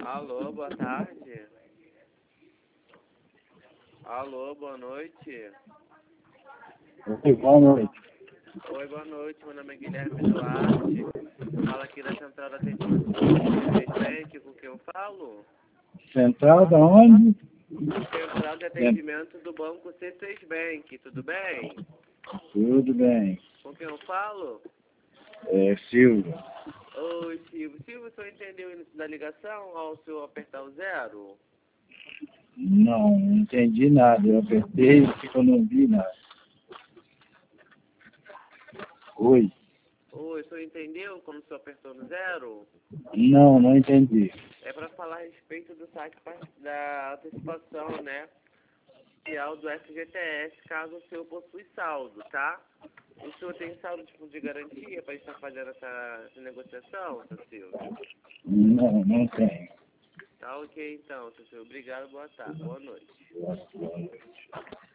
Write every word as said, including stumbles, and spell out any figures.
Alô, boa tarde. Alô, boa noite. Oi, boa noite. Oi, boa noite. Meu nome é Guilherme Duarte. Fala aqui da Central de Atendimento do Banco Bank. Com quem eu falo? Central da onde? Central de Atendimento do Banco C seis Bank. Tudo bem? Tudo bem. Com quem eu falo? É, Silvio. Oi, Silvio. Silvio, o senhor entendeu o início da ligação ao senhor apertar o zero? Não, não entendi nada. Eu apertei e eu não vi nada. Oi. Oi, o senhor entendeu quando o senhor apertou no zero? Não, não entendi. É para falar a respeito do saque da antecipação, né? Oficial do F G T S, caso o senhor possui saldo, tá? O senhor tem saldo de fundo de garantia para estar fazendo essa, essa negociação, seu Silvio? Não, não tem. Tá ok então, seu Silvio. Obrigado, boa tarde, boa noite. Boa noite.